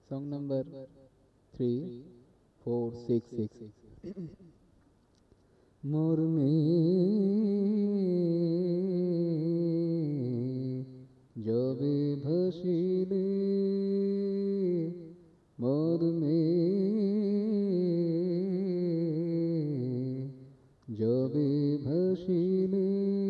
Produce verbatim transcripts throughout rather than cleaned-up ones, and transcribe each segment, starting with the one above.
Song number three, four, six, six. মরমে যবে ভাসিলে মরমে যবে ভাসিলে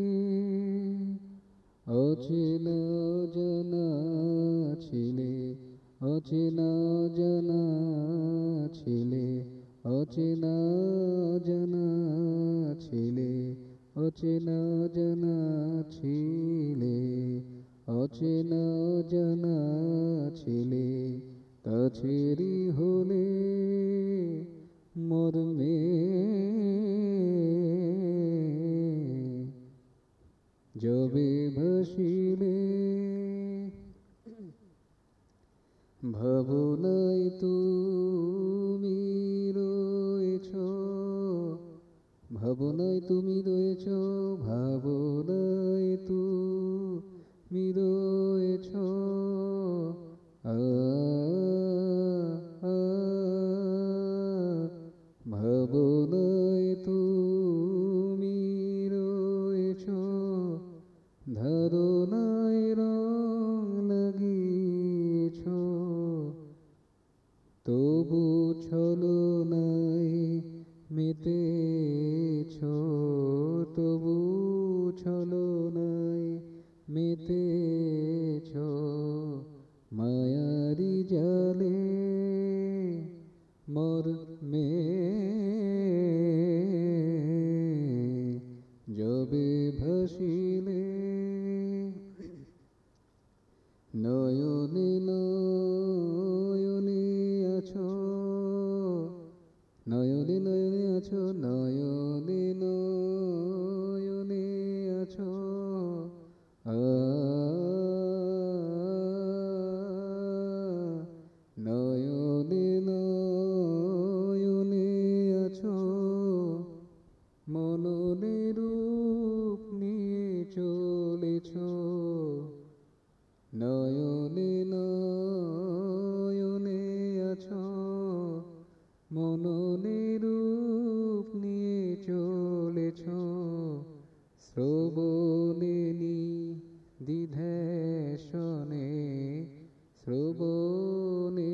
অচেনা জানা ছিলে অচেনা জানা ছিলে অচেনা জানা ছিলে অচেনা জানা ছিলে অচেনা জানা ছিলে কাছেরই হলে মরমে যবে ভাসিলে ভাবনায় তুমি রয়েছ ভাবনায় তুমি রয়েছ ভাবনায় তুমি রয়েছ আ ভাবনায় তুমি রয়েছ ধারণায় রং লাগিয়েছ তবু ছলনায় মেতেছ তবু ছলনায় মেতেছ মায়ারি জালে মরমে যবে ভাসিলে নয়নে নয়নে আছো নয়নে নয়নে আছো নয়নে নয়নে আছো আ নয়নে নয়নে আছো মননে রূপ নিয়ে চলেছ নয়নে নয়নে আছো মননে রূপ নিয়ে চলেছ শ্রবণে দ্বিধেশনে শ্রবণে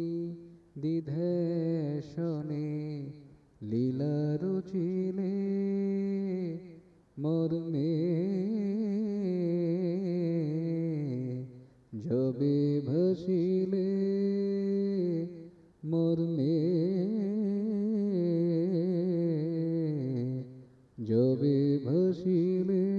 দ্বিধেশনে লীলা রচিলে মরমে যবে ভাসিলে মরমে যবে ভাসিলে